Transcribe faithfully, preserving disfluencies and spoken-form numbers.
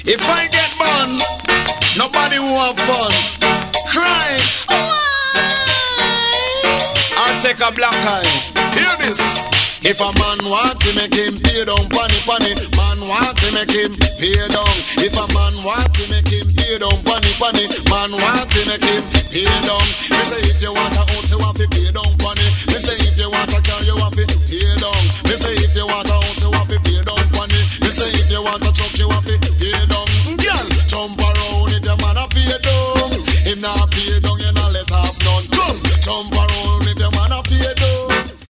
If I get bun, nobody will have fun. Cry. I'll take a black eye. Hear this. If a man want to make him pay down, funny, funny. Man want to make him pay down. If a man want to make him pay down, funny, funny. Man want to make him pay down. Me say if you want a house, you want to pay down, funny. Me say if you want a car, you want to pay down. Me say if you want a house, you want to pay down, funny. Me say if you want a truck, you want to pay down. Girl, jump around.